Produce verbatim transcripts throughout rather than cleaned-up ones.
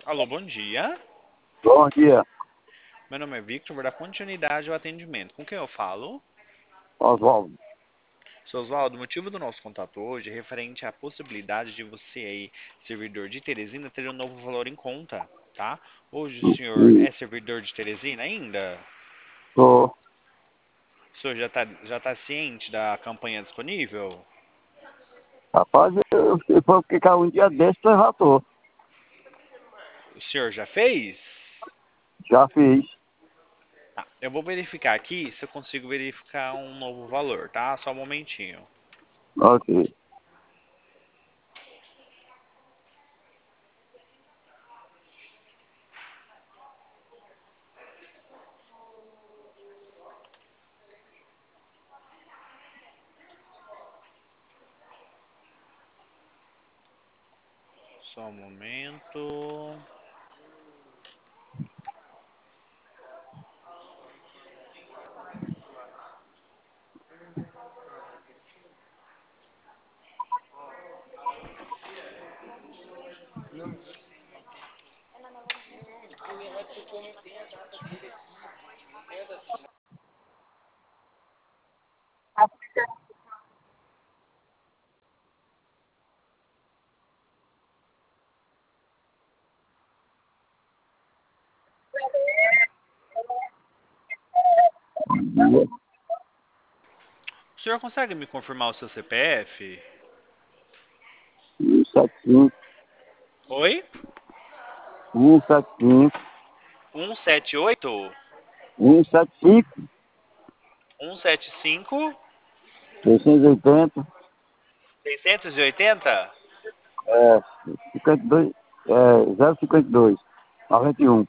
Alô, bom dia. Bom dia, Meu nome é Victor, vou dar continuidade ao atendimento. Com quem eu falo? Oswaldo. Seu Oswaldo, o motivo do nosso contato hoje é referente à possibilidade de você aí, servidor de Teresina, ter um novo valor em conta, tá? Hoje o senhor E é servidor de Teresina ainda? tô, O senhor já está já tá ciente da campanha disponível? rapaz, eu, se for ficar um dia desse, eu já tô. O senhor já fez? Já fiz. Tá, eu vou verificar aqui se eu consigo verificar um novo valor, tá? Só um momentinho. Ok. Só um momento. O senhor consegue me confirmar o seu C P F? um sete cinco, Oi? um sete cinco, um sete oito, um sete cinco, um sete cinco, seiscentos e oitenta, seiscentos e oitenta, é, cinquenta e dois, é, zero cinquenta e dois, noventa e um,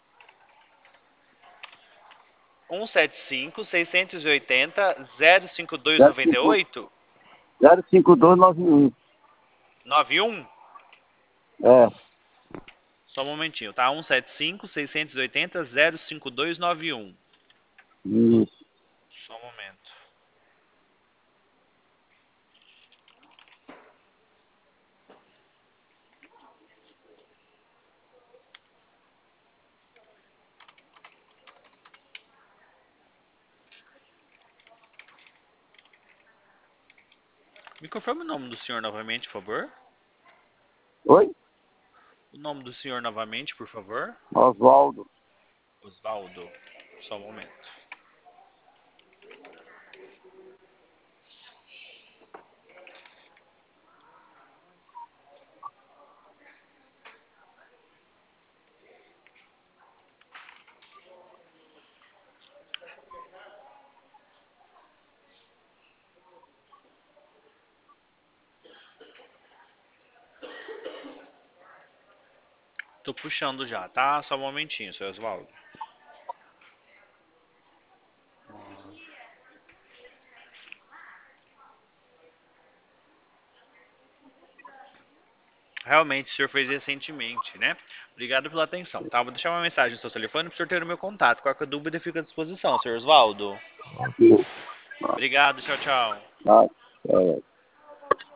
um sete cinco, seiscentos e oitenta, zero cinco dois zero noventa e cinco, oito, zero cinco dois nove um, nove um. é, Só um momentinho, tá? um sete cinco, seiscentos e oitenta, zero cinco dois nove um. isso. Só um momento. Me confirma o nome do senhor novamente, por favor? Oi? O nome do senhor novamente, por favor? Oswaldo. Osvaldo. Só um momento. Tô puxando já, tá? Só um momentinho, seu Osvaldo. Realmente, o senhor fez recentemente, né? Obrigado pela atenção, tá? Vou deixar uma mensagem no seu telefone para o senhor ter o meu contato. Qualquer dúvida fica à disposição, senhor Osvaldo. Ok. Obrigado, tchau, tchau. Tá, é.